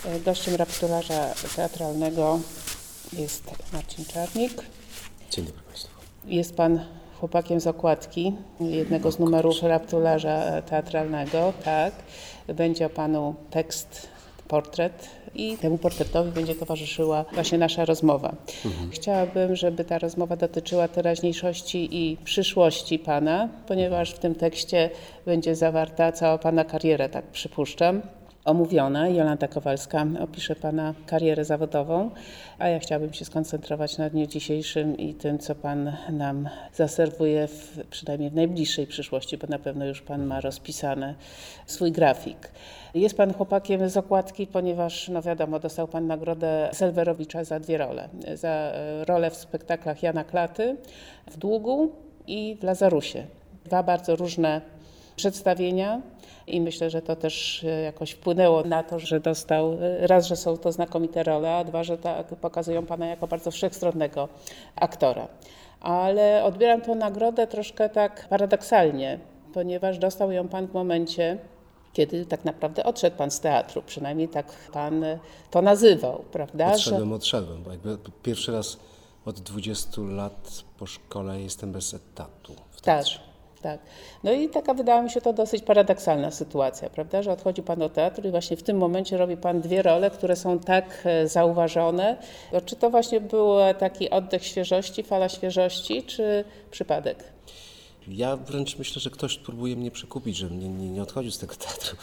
Gościem raptularza teatralnego jest Marcin Czarnik. Dzień dobry Państwu. Jest Pan chłopakiem z okładki jednego z numerów raptularza teatralnego, tak. Będzie o Panu tekst, portret i temu portretowi będzie towarzyszyła właśnie nasza rozmowa. Chciałabym, żeby ta rozmowa dotyczyła teraźniejszości i przyszłości Pana, ponieważ w tym tekście będzie zawarta cała Pana kariera, tak przypuszczam, omówiona. Jolanta Kowalska opisze Pana karierę zawodową, a ja chciałabym się skoncentrować na dniu dzisiejszym i tym, co Pan nam zaserwuje przynajmniej w najbliższej przyszłości, bo na pewno już Pan ma rozpisany swój grafik. Jest Pan chłopakiem z okładki, ponieważ, no wiadomo, dostał Pan nagrodę Selwerowicza za 2 role. Za rolę w spektaklach Jana Klaty, w Długu i w Lazarusie. 2 bardzo różne przedstawienia i myślę, że to też jakoś wpłynęło na to, że dostał, raz, że są to znakomite role, a 2, że tak pokazują Pana jako bardzo wszechstronnego aktora. Ale odbieram tę nagrodę troszkę tak paradoksalnie, ponieważ dostał ją Pan w momencie, kiedy tak naprawdę odszedł Pan z teatru, przynajmniej tak Pan to nazywał, prawda? Odszedłem, bo jakby pierwszy raz od 20 lat po szkole jestem bez etatu w teatrze. Tak. No i taka wydała mi się to dosyć paradoksalna sytuacja, prawda, że odchodzi Pan do teatru i właśnie w tym momencie robi Pan 2 role, które są tak zauważone. Czy to właśnie był taki oddech świeżości, fala świeżości, czy przypadek? Ja wręcz myślę, że ktoś próbuje mnie przekupić, żebym nie odchodził z tego teatru,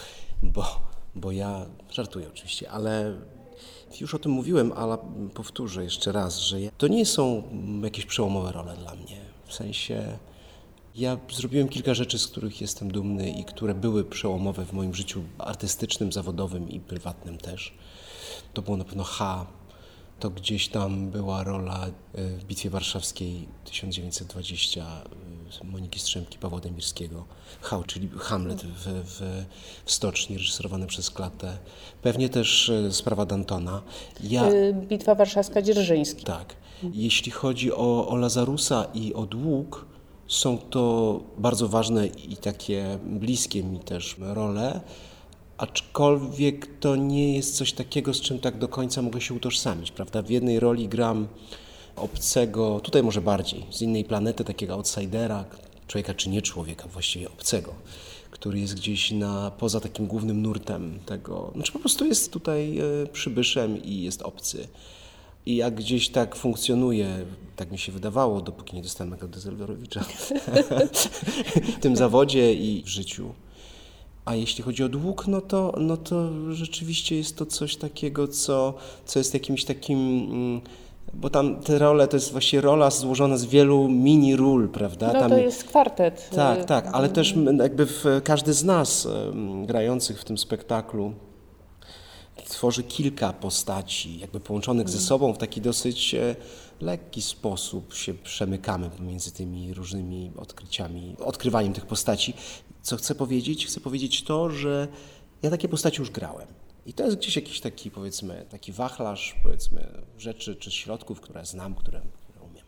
bo ja żartuję oczywiście, ale już o tym mówiłem, ale powtórzę jeszcze raz, że to nie są jakieś przełomowe role dla mnie. W sensie ja zrobiłem kilka rzeczy, z których jestem dumny i które były przełomowe w moim życiu artystycznym, zawodowym i prywatnym też. To było na pewno to gdzieś tam była rola w Bitwie Warszawskiej 1920 Moniki Strzemki, Pawła Demirskiego. Czyli Hamlet w Stoczni, reżyserowany przez Klatę. Pewnie też sprawa Dantona. Bitwa Warszawska, Dzierżyński. Tak. Jeśli chodzi o Lazarusa i o Dług, są to bardzo ważne i takie bliskie mi też role, aczkolwiek to nie jest coś takiego, z czym tak do końca mogę się utożsamić, prawda? W jednej roli gram obcego, tutaj może bardziej, z innej planety, takiego outsidera, człowieka czy nie człowieka, właściwie obcego, który jest gdzieś poza takim głównym nurtem tego, po prostu jest tutaj przybyszem i jest obcy. I jak gdzieś tak funkcjonuje, tak mi się wydawało, dopóki nie dostałem nagrody Selwerowicza w tym zawodzie i w życiu. A jeśli chodzi o Dług, no to rzeczywiście jest to coś takiego, co jest jakimś takim, bo tam te role to jest właśnie rola złożona z wielu mini ról, prawda? No to jest kwartet. Tak, ale też jakby każdy z nas grających w tym spektaklu tworzy kilka postaci, jakby połączonych ze sobą w taki dosyć lekki sposób się przemykamy pomiędzy tymi różnymi odkrywaniem tych postaci. Co chcę powiedzieć? Chcę powiedzieć to, że ja takie postaci już grałem. I to jest gdzieś jakiś taki, powiedzmy, taki wachlarz, powiedzmy, rzeczy czy środków, które znam, które umiem.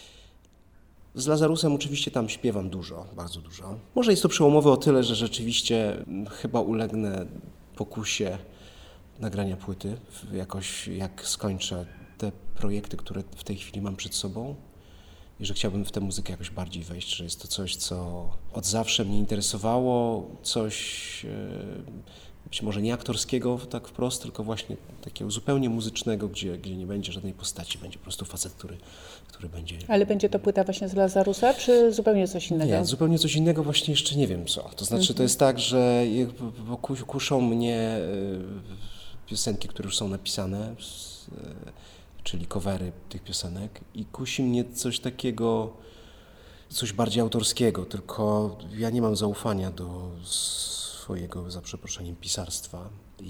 Z Lazarusem oczywiście tam śpiewam dużo, bardzo dużo. Może jest to przełomowe o tyle, że rzeczywiście chyba ulegnę pokusie nagrania płyty, jakoś jak skończę te projekty, które w tej chwili mam przed sobą i że chciałbym w tę muzykę jakoś bardziej wejść, że jest to coś, co od zawsze mnie interesowało, coś być może nie aktorskiego tak wprost, tylko właśnie takiego zupełnie muzycznego, gdzie nie będzie żadnej postaci, będzie po prostu facet, który będzie... Ale będzie to płyta właśnie z Lazarusa, czy zupełnie coś innego? Nie, zupełnie coś innego, właśnie jeszcze nie wiem co. To znaczy to jest tak, że kuszą mnie piosenki, które już są napisane, czyli covery tych piosenek i kusi mnie coś takiego, coś bardziej autorskiego, tylko ja nie mam zaufania do swojego, za przeproszeniem, pisarstwa.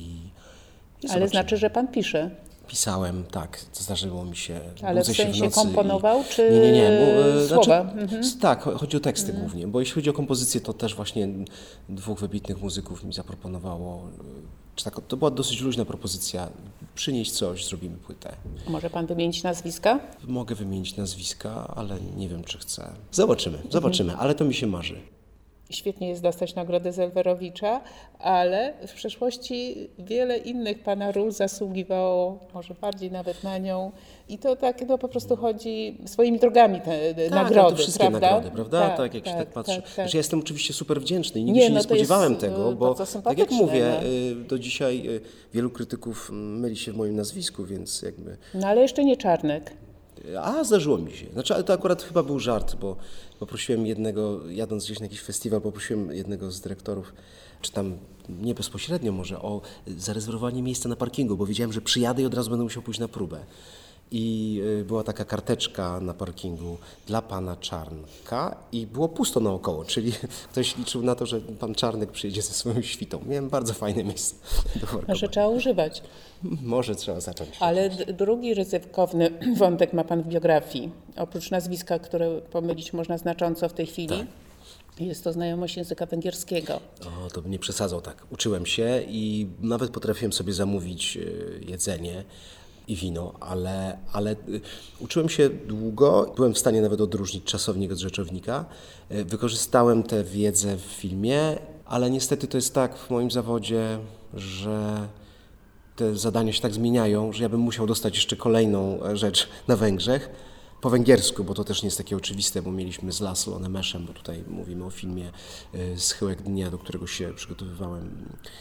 Ale znaczy, że Pan pisze? Pisałem, tak, zdarzyło mi się. Ale w sensie w komponował, czy słowa? Tak, chodzi o teksty głównie, bo jeśli chodzi o kompozycję, to też właśnie 2 wybitnych muzyków mi zaproponowało, to była dosyć luźna propozycja, przynieść coś, zrobimy płytę. Może Pan wymienić nazwiska? Mogę wymienić nazwiska, ale nie wiem, czy chcę. Zobaczymy, ale to mi się marzy. Świetnie jest dostać nagrodę Zelwerowicza, ale w przeszłości wiele innych pana ról zasługiwało, może bardziej nawet na nią. I to tak po prostu chodzi swoimi drogami te nagrody, to wszystkie prawda? nagrody, prawda? Tak, jak się tak patrzy. Znaczy, ja jestem oczywiście super wdzięczny i nigdy Nie, się nie no to jest, spodziewałem tego, bo bardzo tak jak sympatyczne, mówię, do dzisiaj wielu krytyków myli się w moim nazwisku, więc jakby... No ale jeszcze nie Czarnek. A, zdarzyło mi się. Znaczy, ale to akurat chyba był żart, bo poprosiłem jednego, jadąc gdzieś na jakiś festiwal, poprosiłem jednego z dyrektorów, czy tam nie bezpośrednio może, o zarezerwowanie miejsca na parkingu, bo wiedziałem, że przyjadę i od razu będę musiał pójść na próbę. I była taka karteczka na parkingu dla pana Czarnka i było pusto naokoło, czyli ktoś liczył na to, że pan Czarnek przyjedzie ze swoją świtą. Miałem bardzo fajne miejsce do parkowania. Może trzeba używać. Może trzeba zacząć. Ale drugi ryzykowny wątek ma pan w biografii. Oprócz nazwiska, które pomylić można znacząco w tej chwili, jest to znajomość języka węgierskiego. O, to bym nie przesadzał tak. Uczyłem się i nawet potrafiłem sobie zamówić jedzenie i wino, ale uczyłem się długo, byłem w stanie nawet odróżnić czasownik od rzeczownika. Wykorzystałem tę wiedzę w filmie, ale niestety to jest tak w moim zawodzie, że te zadania się tak zmieniają, że ja bym musiał dostać jeszcze kolejną rzecz na Węgrzech, po węgiersku, bo to też nie jest takie oczywiste, bo mieliśmy z Laszlo Nemeszem, bo tutaj mówimy o filmie Schyłek dnia, do którego się przygotowywałem.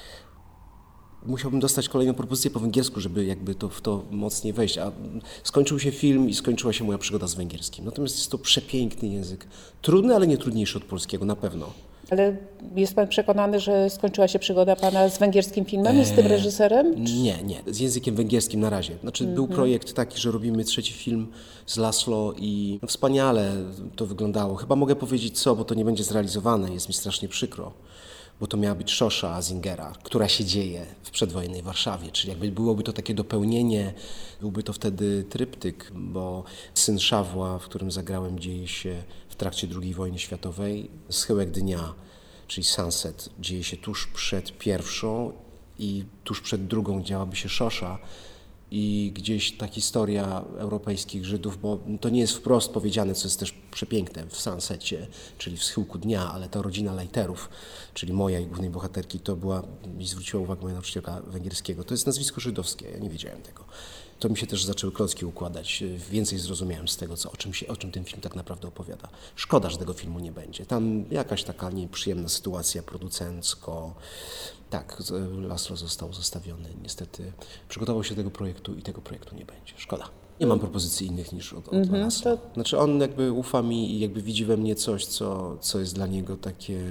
Musiałbym dostać kolejną propozycję po węgiersku, żeby jakby w to mocniej wejść, a skończył się film i skończyła się moja przygoda z węgierskim. Natomiast jest to przepiękny język, trudny, ale nie trudniejszy od polskiego, na pewno. Ale jest pan przekonany, że skończyła się przygoda pana z węgierskim filmem i z tym reżyserem? Nie, z językiem węgierskim na razie. Znaczy był projekt taki, że robimy trzeci film z Laszlo i wspaniale to wyglądało. Chyba mogę powiedzieć co, bo to nie będzie zrealizowane, jest mi strasznie przykro. Bo to miała być Szosza Azingera, która się dzieje w przedwojennej Warszawie, czyli jakby byłoby to takie dopełnienie, byłby to wtedy tryptyk, bo Syn Szawła, w którym zagrałem, dzieje się w trakcie II wojny światowej. Schyłek dnia, czyli Sunset, dzieje się tuż przed pierwszą i tuż przed drugą działaby się Szosza. I gdzieś ta historia europejskich Żydów, bo to nie jest wprost powiedziane, co jest też przepiękne w Sunsecie, czyli w Schyłku dnia, ale ta rodzina Leiterów, czyli moja i głównej bohaterki, to była, mi zwróciła uwagę moja nauczycielka węgierskiego, to jest nazwisko żydowskie, ja nie wiedziałem tego. To mi się też zaczęły klocki układać, więcej zrozumiałem z tego, o czym ten film tak naprawdę opowiada. Szkoda, że tego filmu nie będzie. Tam jakaś taka nieprzyjemna sytuacja producencko. Tak, Laszlo został zostawiony. Niestety przygotował się do tego projektu i tego projektu nie będzie. Szkoda. Nie mam propozycji innych niż od Laszlo. Znaczy on jakby ufa mi i jakby widzi we mnie coś, co jest dla niego takie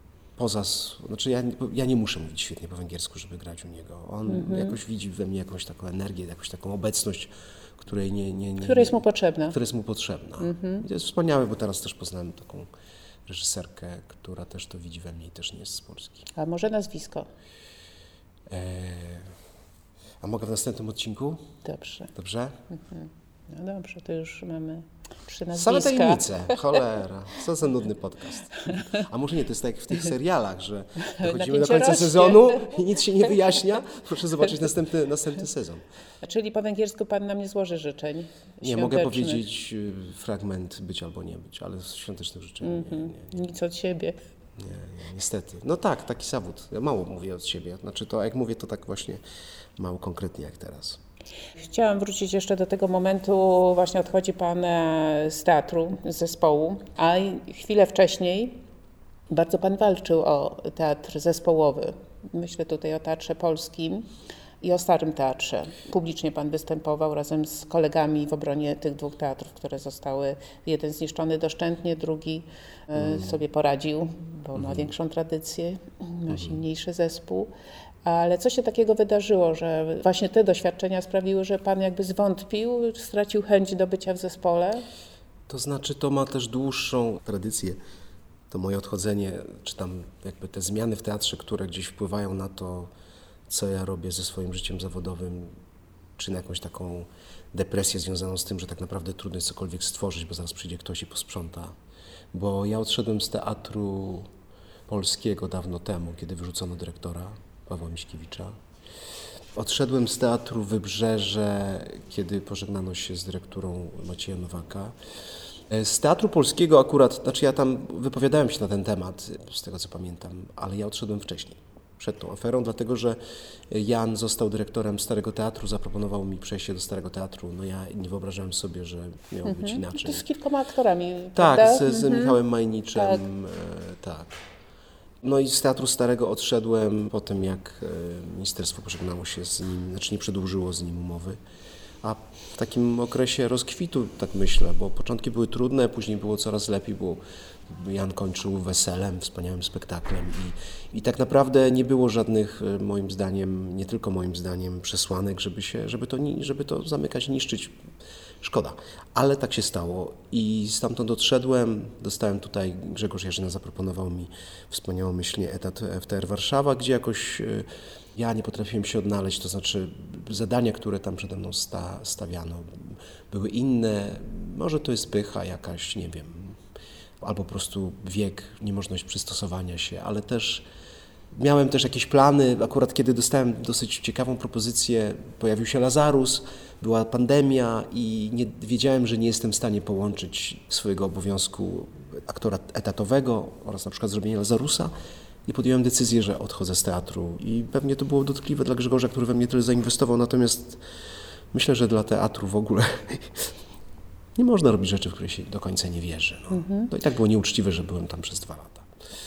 znaczy ja nie muszę mówić świetnie po węgiersku, żeby grać u niego. On jakoś widzi we mnie jakąś taką energię, jakąś taką obecność, której która jest mu potrzebna. Która jest mu potrzebna. I to jest wspaniałe, bo teraz też poznałem taką reżyserkę, która też to widzi we mnie i też nie jest z Polski. A może nazwisko? A mogę w następnym odcinku? Dobrze. Dobrze? No dobrze, to już mamy 3 nazwiska. Same tajemnice, cholera, co za nudny podcast. A może nie, to jest tak jak w tych serialach, że dochodzimy do końca sezonu i nic się nie wyjaśnia. Proszę zobaczyć następny sezon. Czyli po węgiersku pan nam nie złoży życzeń Nie, mogę powiedzieć fragment być albo nie być, ale z świątecznych życzeń nie. Nic od siebie. Nie, niestety. No tak, taki zawód. Ja mało mówię od siebie. Znaczy to, jak mówię, to tak właśnie mało konkretnie jak teraz. Chciałam wrócić jeszcze do tego momentu, właśnie odchodzi pan z teatru, z zespołu, a chwilę wcześniej bardzo pan walczył o teatr zespołowy. Myślę tutaj o Teatrze Polskim i o Starym Teatrze. Publicznie pan występował razem z kolegami w obronie tych 2 teatrów, które zostały, jeden zniszczony doszczętnie, drugi sobie poradził, bo ma większą tradycję, ma silniejszy zespół. Ale co się takiego wydarzyło, że właśnie te doświadczenia sprawiły, że pan jakby zwątpił, stracił chęć do bycia w zespole? To znaczy, to ma też dłuższą tradycję. To moje odchodzenie, czy tam jakby te zmiany w teatrze, które gdzieś wpływają na to, co ja robię ze swoim życiem zawodowym, czy na jakąś taką depresję związaną z tym, że tak naprawdę trudno jest cokolwiek stworzyć, bo zaraz przyjdzie ktoś i posprząta. Bo ja odszedłem z Teatru Polskiego dawno temu, kiedy wyrzucono dyrektora Pawła Miśkiewicza. Odszedłem z Teatru Wybrzeże, kiedy pożegnano się z dyrektorą Macieja Nowaka. Z Teatru Polskiego akurat, znaczy ja tam wypowiadałem się na ten temat, z tego co pamiętam, ale ja odszedłem wcześniej, przed tą aferą, dlatego że Jan został dyrektorem Starego Teatru, zaproponował mi przejście do Starego Teatru. No ja nie wyobrażałem sobie, że miało być inaczej. To z kilkoma aktorami, tak, prawda? z Michałem Majniczem, tak. No i z Teatru Starego odszedłem po tym, jak ministerstwo pożegnało się z nim, znaczy nie przedłużyło z nim umowy. A w takim okresie rozkwitu, tak myślę, bo początki były trudne, później było coraz lepiej, bo Jan kończył Weselem, wspaniałym spektaklem i tak naprawdę nie było żadnych, moim zdaniem, nie tylko moim zdaniem, przesłanek, żeby to zamykać, niszczyć. Szkoda, ale tak się stało i stamtąd odszedłem, dostałem tutaj, Grzegorz Jarzyna zaproponował mi wspaniałomyślnie etat w TR Warszawa, gdzie jakoś ja nie potrafiłem się odnaleźć, to znaczy zadania, które tam przede mną stawiano, były inne, może to jest pycha jakaś, nie wiem, albo po prostu wiek, niemożność przystosowania się, ale też miałem też jakieś plany, akurat kiedy dostałem dosyć ciekawą propozycję, pojawił się Lazarus, była pandemia i wiedziałem, że nie jestem w stanie połączyć swojego obowiązku aktora etatowego oraz na przykład zrobienia Lazarusa i podjąłem decyzję, że odchodzę z teatru i pewnie to było dotkliwe dla Grzegorza, który we mnie tyle zainwestował, natomiast myślę, że dla teatru w ogóle nie można robić rzeczy, w które się do końca nie wierzy. No. To i tak było nieuczciwe, że byłem tam przez 2 lata.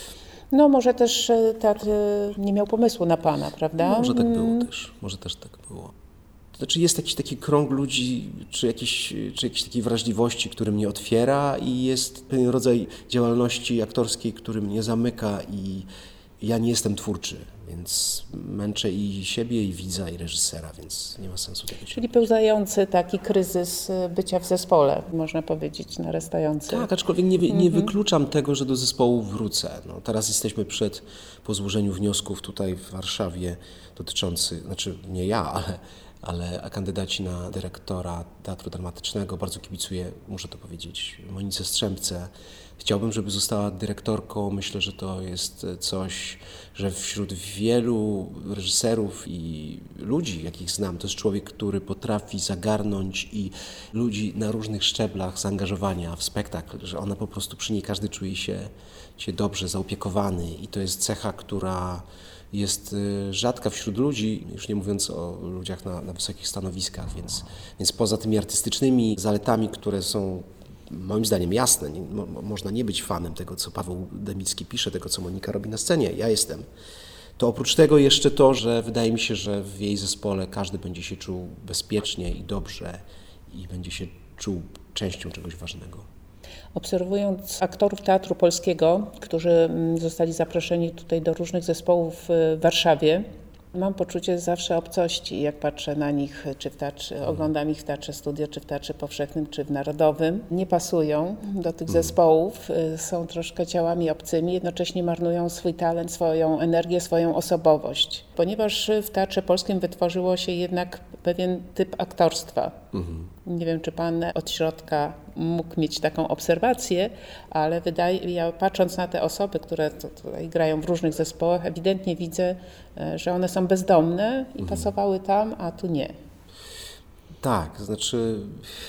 No może też teatr nie miał pomysłu na pana, prawda? Może tak było też, może też tak było. Znaczy jest jakiś taki krąg ludzi, czy jakiejś takiej wrażliwości, który mnie otwiera i jest pewien rodzaj działalności aktorskiej, który mnie zamyka i ja nie jestem twórczy, więc męczę i siebie, i widza, i reżysera, więc nie ma sensu tego Czyli pełzający taki kryzys bycia w zespole, można powiedzieć, narastający. Tak, aczkolwiek nie wykluczam tego, że do zespołu wrócę. No, teraz jesteśmy po złożeniu wniosków tutaj w Warszawie dotyczących, znaczy nie ja, ale kandydaci na dyrektora Teatru Dramatycznego. Bardzo kibicuję, muszę to powiedzieć, Monice Strzępce. Chciałbym, żeby została dyrektorką. Myślę, że to jest coś, że wśród wielu reżyserów i ludzi, jakich znam, to jest człowiek, który potrafi zagarnąć i ludzi na różnych szczeblach zaangażowania w spektakl, że ona po prostu przy niej każdy czuje się dobrze zaopiekowany i to jest cecha, która jest rzadka wśród ludzi, już nie mówiąc o ludziach na wysokich stanowiskach, więc poza tymi artystycznymi zaletami, które są moim zdaniem jasne, można nie być fanem tego, co Paweł Demicki pisze, tego, co Monika robi na scenie, ja jestem, to oprócz tego jeszcze to, że wydaje mi się, że w jej zespole każdy będzie się czuł bezpiecznie i dobrze i będzie się czuł częścią czegoś ważnego. Obserwując aktorów Teatru Polskiego, którzy zostali zaproszeni tutaj do różnych zespołów w Warszawie, mam poczucie zawsze obcości, jak patrzę na nich, czy oglądam ich w Teatrze Studio, czy w Teatrze Powszechnym, czy w Narodowym. Nie pasują do tych zespołów, są troszkę ciałami obcymi, jednocześnie marnują swój talent, swoją energię, swoją osobowość. Ponieważ w Teatrze Polskim wytworzyło się jednak pewien typ aktorstwa. Nie wiem, czy pan od środka mógł mieć taką obserwację, ale patrząc na te osoby, które tutaj grają w różnych zespołach, ewidentnie widzę, że one są bezdomne i pasowały tam, a tu nie. Tak, znaczy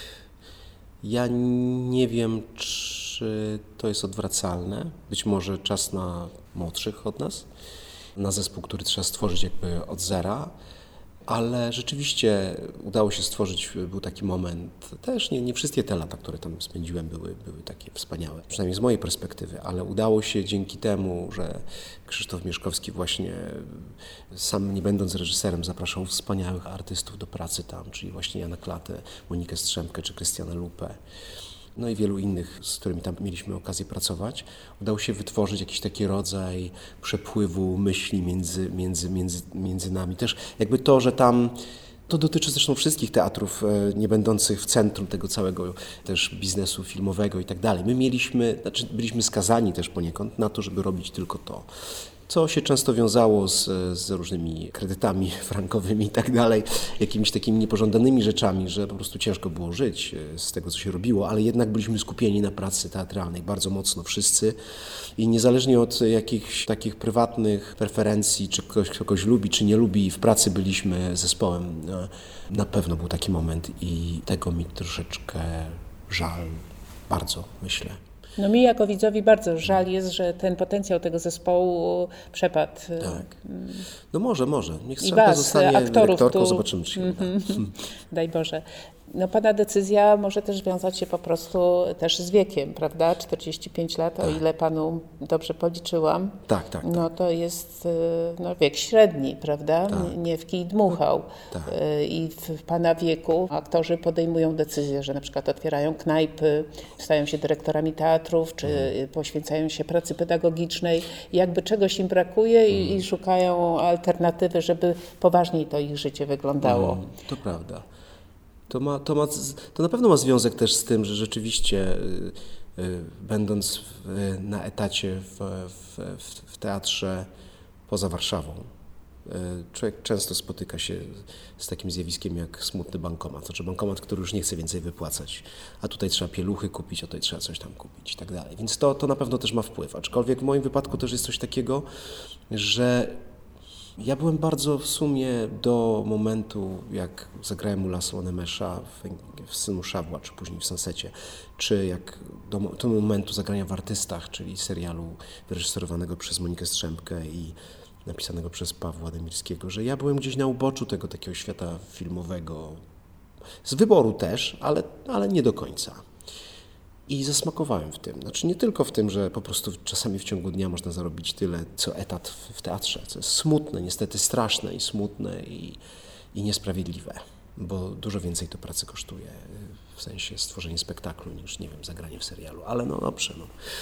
ja nie wiem, czy to jest odwracalne. Być może czas na młodszych od nas, na zespół, który trzeba stworzyć jakby od zera. Ale rzeczywiście udało się stworzyć, był taki moment, też nie wszystkie te lata, które tam spędziłem, były takie wspaniałe, przynajmniej z mojej perspektywy, ale udało się dzięki temu, że Krzysztof Mieszkowski właśnie sam nie będąc reżyserem zapraszał wspaniałych artystów do pracy tam, czyli właśnie Jana Klatę, Monikę Strzępkę czy Krystiana Lupę. No i wielu innych, z którymi tam mieliśmy okazję pracować, udało się wytworzyć jakiś taki rodzaj przepływu myśli między nami. Też jakby to, że tam, to dotyczy zresztą wszystkich teatrów nie będących w centrum tego całego też biznesu filmowego i tak dalej. Byliśmy skazani też poniekąd na to, żeby robić tylko to, co się często wiązało z różnymi kredytami frankowymi i tak dalej, jakimiś takimi niepożądanymi rzeczami, że po prostu ciężko było żyć z tego, co się robiło, ale jednak byliśmy skupieni na pracy teatralnej bardzo mocno wszyscy i niezależnie od jakichś takich prywatnych preferencji, czy ktoś kogoś lubi, czy nie lubi, w pracy byliśmy zespołem. Na pewno był taki moment i tego mi troszeczkę żal bardzo, myślę. No mi jako widzowi bardzo żal jest, że ten potencjał tego zespołu przepadł. Tak. No może. Niech I Strzemka was, zostanie aktorów dyrektorką, tu. zobaczymy, czy się uda. Daj Boże. No pana decyzja może też wiązać się po prostu też z wiekiem, prawda? 45 lat, o ile panu dobrze policzyłam. Tak. No to jest wiek średni, prawda? Nie w kij dmuchał. Tak. I w pana wieku aktorzy podejmują decyzję, że na przykład otwierają knajpy, stają się dyrektorami teatrów, czy poświęcają się pracy pedagogicznej. Jakby czegoś im brakuje i szukają alternatywy, żeby poważniej to ich życie wyglądało. To prawda. To na pewno ma związek też z tym, że rzeczywiście będąc na etacie w teatrze poza Warszawą, człowiek często spotyka się z takim zjawiskiem jak smutny bankomat, znaczy bankomat, który już nie chce więcej wypłacać, a tutaj trzeba pieluchy kupić, a tutaj trzeba coś tam kupić i tak dalej. Więc to na pewno też ma wpływ, aczkolwiek w moim wypadku też jest coś takiego, że ja byłem bardzo w sumie do momentu, jak zagrałem u Laszlo Nemesza w Synu Szawła, czy później w Sunsecie, czy jak do momentu zagrania w Artystach, czyli serialu wyreżyserowanego przez Monikę Strzemkę i napisanego przez Pawła Demirskiego, że ja byłem gdzieś na uboczu tego takiego świata filmowego, z wyboru też, ale nie do końca. I zasmakowałem w tym. Znaczy nie tylko w tym, że po prostu czasami w ciągu dnia można zarobić tyle, co etat w teatrze, co jest smutne, niestety straszne i smutne i niesprawiedliwe, bo dużo więcej to pracy kosztuje, w sensie stworzenie spektaklu niż, nie wiem, zagranie w serialu, ale no dobrze,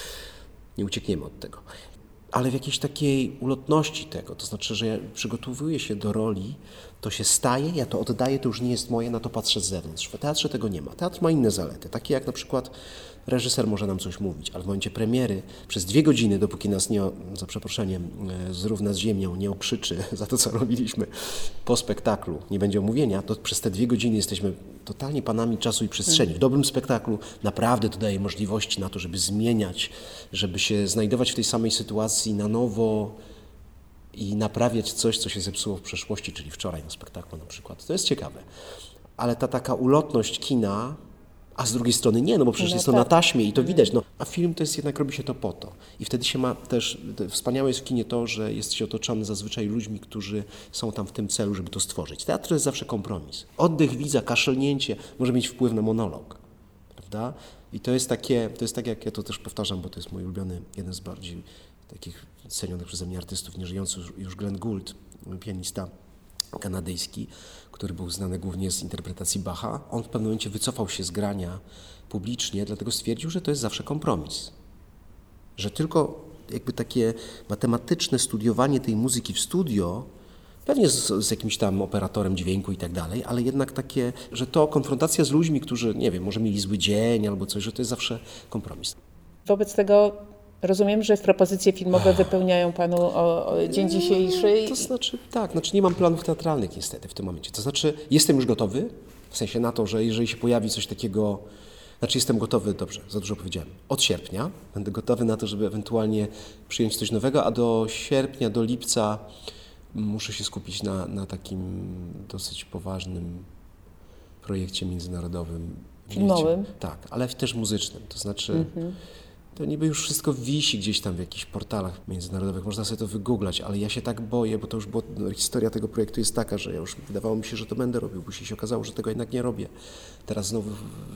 nie uciekniemy od tego. Ale w jakiejś takiej ulotności tego, to znaczy, że ja przygotowuję się do roli, to się staje, ja to oddaję, to już nie jest moje, na to patrzę z zewnątrz. W teatrze tego nie ma. Teatr ma inne zalety, takie jak na przykład reżyser może nam coś mówić, ale w momencie premiery przez 2 godziny, dopóki nas nie, za przeproszeniem, zrówna z ziemią nie okrzyczy za to, co robiliśmy po spektaklu, nie będzie omówienia, to przez te 2 godziny jesteśmy totalnie panami czasu i przestrzeni. W dobrym spektaklu naprawdę to daje możliwości na to, żeby zmieniać, żeby się znajdować w tej samej sytuacji na nowo i naprawiać coś, co się zepsuło w przeszłości, czyli wczoraj na spektaklu na przykład. To jest ciekawe. Ale ta taka ulotność kina, a z drugiej strony nie, no bo przecież jest to na taśmie i to widać, a film to jest jednak, robi się to po to. I wtedy się ma też, wspaniałe jest w kinie to, że jest się otoczony zazwyczaj ludźmi, którzy są tam w tym celu, żeby to stworzyć. Teatr to jest zawsze kompromis. Oddech widza, kaszlnięcie może mieć wpływ na monolog, prawda? I to jest tak jak ja to też powtarzam, bo to jest mój ulubiony, jeden z bardziej takich cenionych przeze mnie artystów, nieżyjący już Glenn Gould, pianista kanadyjski, który był znany głównie z interpretacji Bacha. On w pewnym momencie wycofał się z grania publicznie, dlatego stwierdził, że to jest zawsze kompromis. Że tylko jakby takie matematyczne studiowanie tej muzyki w studio, pewnie z jakimś tam operatorem dźwięku i tak dalej, ale jednak takie, że to konfrontacja z ludźmi, którzy, nie wiem, może mieli zły dzień albo coś, że to jest zawsze kompromis. Wobec tego rozumiem, że propozycje filmowe wypełniają panu o dzień dzisiejszy. To znaczy, tak, nie mam planów teatralnych niestety w tym momencie. To znaczy, jestem już gotowy, w sensie na to, że jeżeli się pojawi coś takiego, jestem gotowy, dobrze, za dużo powiedziałem, od sierpnia będę gotowy na to, żeby ewentualnie przyjąć coś nowego, a do sierpnia, do lipca muszę się skupić na takim dosyć poważnym projekcie międzynarodowym. Filmowym? Tak, ale też muzycznym, to znaczy... To niby już wszystko wisi gdzieś tam w jakichś portalach międzynarodowych, można sobie to wygooglać, ale ja się tak boję, bo to już było, historia tego projektu jest taka, że ja już wydawało mi się, że to będę robił, później się okazało, że tego jednak nie robię. Teraz znowu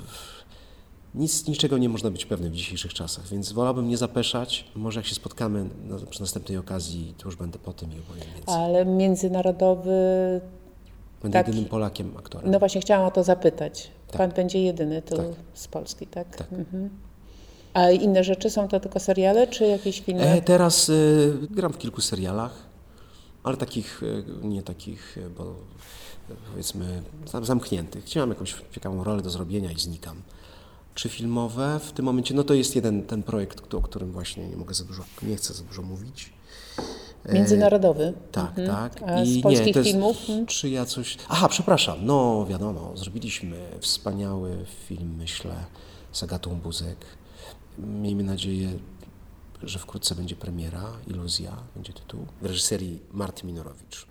niczego nie można być pewnym w dzisiejszych czasach, więc wolałbym nie zapeszać. Może jak się spotkamy przy następnej okazji, to już będę po tym i opowiem więcej. Ale międzynarodowy... Będę jedynym Polakiem aktorem. No właśnie chciałam o to zapytać. Tak. Pan będzie jedyny tu z Polski, tak? Tak. A inne rzeczy są to tylko seriale, czy jakieś filmy? Teraz gram w kilku serialach, ale nie takich, bo powiedzmy zamkniętych. Chciałem jakąś ciekawą rolę do zrobienia i znikam. Czy filmowe? W tym momencie, to jest ten projekt, o którym właśnie nie chcę za dużo mówić. Międzynarodowy? Tak. A z polskich filmów? Czy ja coś... Aha, przepraszam, wiadomo, zrobiliśmy wspaniały film, myślę, z Agatą Buzek. Miejmy nadzieję, że wkrótce będzie premiera, Iluzja będzie tytuł, w reżyserii Marty Minorowicz.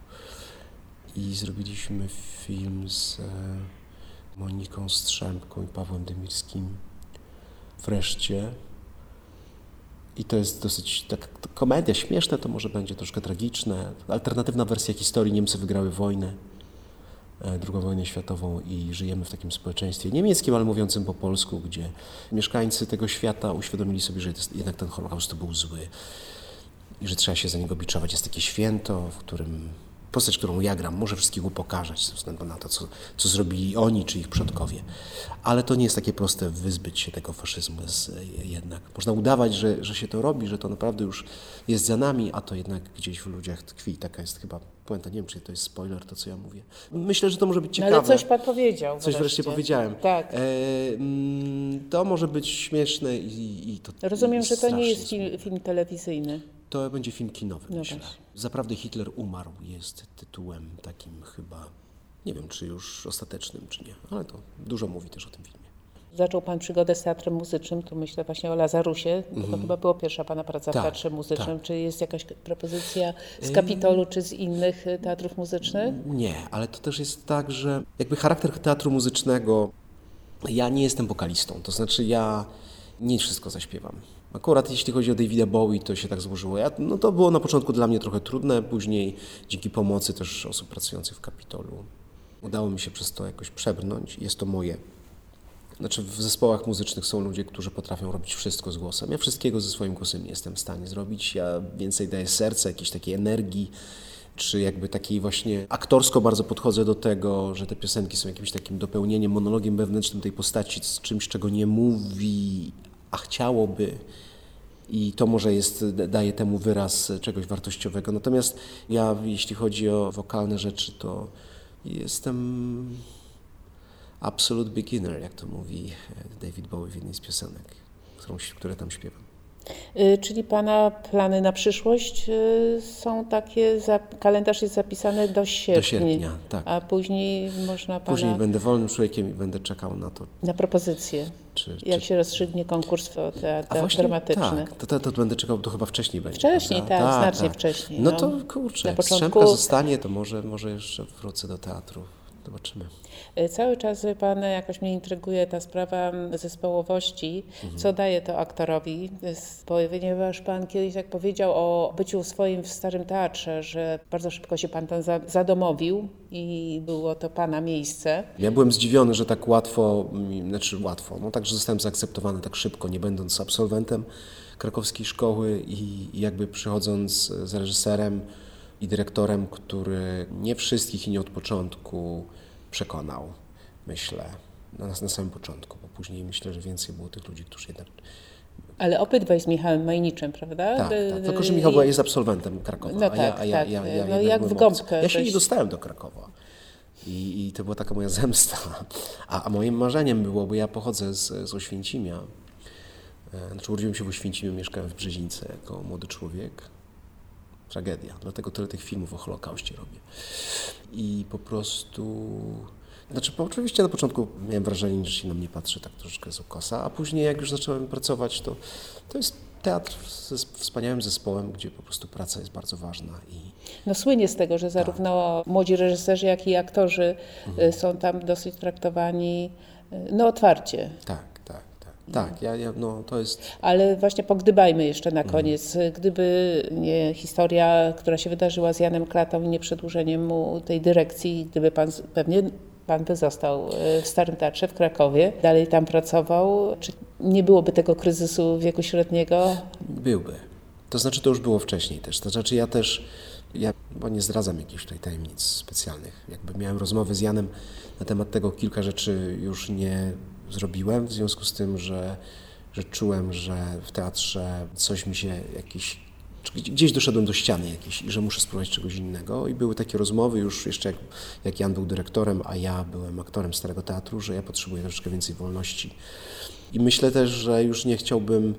I zrobiliśmy film z Moniką Strzemką i Pawłem Demirskim. wreszcie. I to jest dosyć tak komedia, śmieszne, to może będzie troszkę tragiczne. Alternatywna wersja historii: Niemcy wygrały wojnę, II wojnę światową i żyjemy w takim społeczeństwie niemieckim, ale mówiącym po polsku, gdzie mieszkańcy tego świata uświadomili sobie, że jednak ten Holokaust to był zły i że trzeba się za niego biczować. Jest takie święto, w którym postać, którą ja gram, może wszystkich upokarzać ze względu na to, co zrobili oni czy ich przodkowie. Ale to nie jest takie proste wyzbyć się tego faszyzmu. Jednak można udawać, że się to robi, że to naprawdę już jest za nami, a to jednak gdzieś w ludziach tkwi. Taka jest chyba puenta. Nie wiem, czy to jest spoiler, to co ja mówię. Myślę, że to może być ciekawe. Ale coś pan powiedział. Coś wreszcie powiedziałem. Tak. To może być śmieszne i to. Rozumiem, że to nie jest smutne. film telewizyjny. To będzie film kinowy, No myślę. właśnie. Zaprawdę Hitler umarł jest tytułem takim chyba, nie wiem, czy już ostatecznym, czy nie, ale to dużo mówi też o tym filmie. Zaczął pan przygodę z teatrem muzycznym, tu myślę właśnie o Lazarusie, bo to chyba była pierwsza pana praca w Tak, teatrze muzycznym. tak. Czy jest jakaś propozycja z Kapitolu, czy z innych teatrów muzycznych? Nie, ale to też jest tak, że jakby charakter teatru muzycznego, ja nie jestem wokalistą, to znaczy ja nie wszystko zaśpiewam. Akurat jeśli chodzi o Davida Bowie, to się tak złożyło. To było na początku dla mnie trochę trudne, później dzięki pomocy też osób pracujących w Kapitolu udało mi się przez to jakoś przebrnąć. Jest to moje. Znaczy w zespołach muzycznych są ludzie, którzy potrafią robić wszystko z głosem. Ja wszystkiego ze swoim głosem nie jestem w stanie zrobić. Ja więcej daję serca, jakiejś takiej energii, czy jakby takiej właśnie aktorsko bardzo podchodzę do tego, że te piosenki są jakimś takim dopełnieniem, monologiem wewnętrznym tej postaci, z czymś, czego nie mówi, a chciałoby. I to może daje temu wyraz czegoś wartościowego. Natomiast ja, jeśli chodzi o wokalne rzeczy, to jestem absolute beginner, jak to mówi David Bowie w jednej z piosenek, które tam śpiewam. Czyli pana plany na przyszłość są takie, kalendarz jest zapisany do sierpnia. Do sierpnia, tak. A później można pana... Później będę wolnym człowiekiem i będę czekał na to. Na propozycję. Jak się rozstrzygnie konkurs dramatyczny. Tak, to będę czekał, to chyba wcześniej będzie. Wcześniej, tak, znacznie wcześniej. No to kurczę, jak strzępka zostanie, to może jeszcze wrócę do teatru. Zobaczymy. Cały czas pan jakoś mnie intryguje ta sprawa zespołowości, co daje to aktorowi, ponieważ pan kiedyś tak powiedział o byciu swoim w Starym Teatrze, że bardzo szybko się pan tam zadomowił i było to pana miejsce. Ja byłem zdziwiony, że tak łatwo, także zostałem zaakceptowany tak szybko, nie będąc absolwentem krakowskiej szkoły i jakby przychodząc z reżyserem i dyrektorem, który nie wszystkich i nie od początku przekonał, myślę, na samym początku, bo później myślę, że więcej było tych ludzi, którzy jednak... Ale obydwaj z Michałem Majniczem, prawda? Tak, tylko że Michał jest absolwentem Krakowa, no tak, a ja jak w gąbkę. Ja się nie dostałem do Krakowa i to była taka moja zemsta, a moim marzeniem było, bo ja pochodzę z Oświęcimia, urodziłem się w Oświęcimiu, mieszkałem w Brzezińce jako młody człowiek. Tragedia. Dlatego tyle tych filmów o Holokauście robię. I po prostu... oczywiście na początku miałem wrażenie, że się na mnie patrzy tak troszeczkę z ukosa, a później jak już zacząłem pracować, to jest teatr ze wspaniałym zespołem, gdzie po prostu praca jest bardzo ważna. No słynie z tego, że zarówno młodzi reżyserzy, jak i aktorzy są tam dosyć traktowani otwarcie. Tak, to jest... Ale właśnie pogdybajmy jeszcze na koniec. Gdyby nie historia, która się wydarzyła z Janem Klatą i nie przedłużeniem mu tej dyrekcji, gdyby pewnie pan by został w Starym Teatrze w Krakowie, dalej tam pracował, czy nie byłoby tego kryzysu wieku średniego? Byłby. To znaczy to już było wcześniej też. To znaczy ja bo nie zdradzam jakichś tutaj tajemnic specjalnych. Jakby miałem rozmowy z Janem na temat tego, kilka rzeczy już nie zrobiłem, w związku z tym, że czułem, że w teatrze coś mi się gdzieś doszedłem do ściany jakiejś i że muszę spróbować czegoś innego. I były takie rozmowy już jeszcze jak Jan był dyrektorem, a ja byłem aktorem Starego Teatru, że ja potrzebuję troszeczkę więcej wolności. I myślę też, że już nie chciałbym,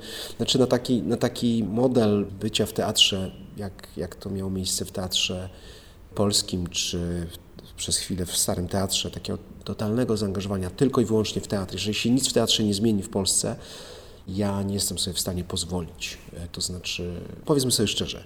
na taki model bycia w teatrze, jak to miało miejsce w Teatrze Polskim, czy przez chwilę w Starym Teatrze, takiego totalnego zaangażowania tylko i wyłącznie w teatr. Jeżeli się nic w teatrze nie zmieni w Polsce, ja nie jestem sobie w stanie pozwolić. To znaczy, powiedzmy sobie szczerze,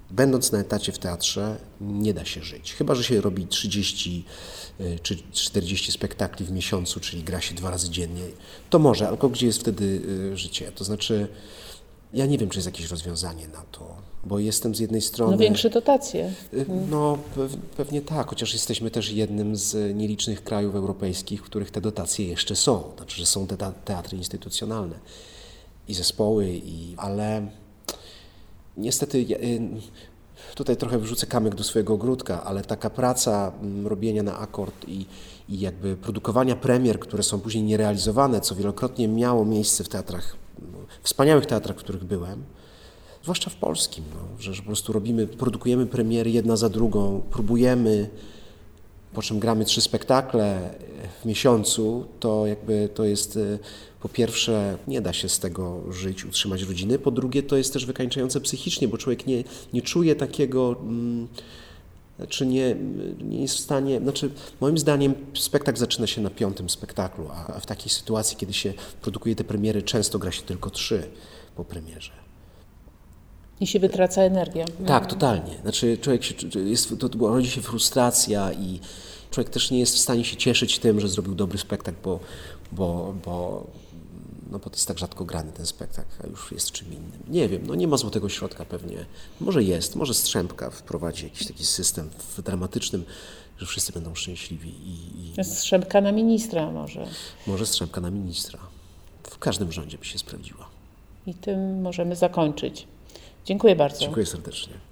będąc na etacie w teatrze, nie da się żyć. Chyba że się robi 30 czy 40 spektakli w miesiącu, czyli gra się 2 razy dziennie. To może, ale gdzie jest wtedy życie? To znaczy, ja nie wiem, czy jest jakieś rozwiązanie na to, bo jestem z jednej strony... No większe dotacje. No pewnie tak, chociaż jesteśmy też jednym z nielicznych krajów europejskich, w których te dotacje jeszcze są. Znaczy, że są te teatry instytucjonalne i zespoły, ale niestety tutaj trochę wrzucę kamyk do swojego ogródka, ale taka praca robienia na akord i jakby produkowania premier, które są później nierealizowane, co wielokrotnie miało miejsce w teatrach, wspaniałych teatrach, w których byłem, zwłaszcza w polskim, że po prostu produkujemy premiery jedna za drugą, próbujemy, po czym gramy 3 spektakle w miesiącu, to jakby to jest, po pierwsze, nie da się z tego żyć, utrzymać rodziny, po drugie, to jest też wykańczające psychicznie, bo człowiek nie czuje takiego, znaczy nie jest w stanie, znaczy moim zdaniem spektakl zaczyna się na 5. spektaklu, a w takiej sytuacji, kiedy się produkuje te premiery, często gra się tylko 3 po premierze. I się wytraca energia. Tak, totalnie. Znaczy człowiek rodzi się frustracja i człowiek też nie jest w stanie się cieszyć tym, że zrobił dobry spektakl, bo to jest tak rzadko grany ten spektakl, a już jest czym innym. Nie wiem, nie ma złotego środka pewnie. Może Strzempka wprowadzi jakiś taki system dramatycznym, że wszyscy będą szczęśliwi. Strzempka na ministra może. Może Strzempka na ministra. W każdym rządzie by się sprawdziła. I tym możemy zakończyć. Dziękuję bardzo. Dziękuję serdecznie.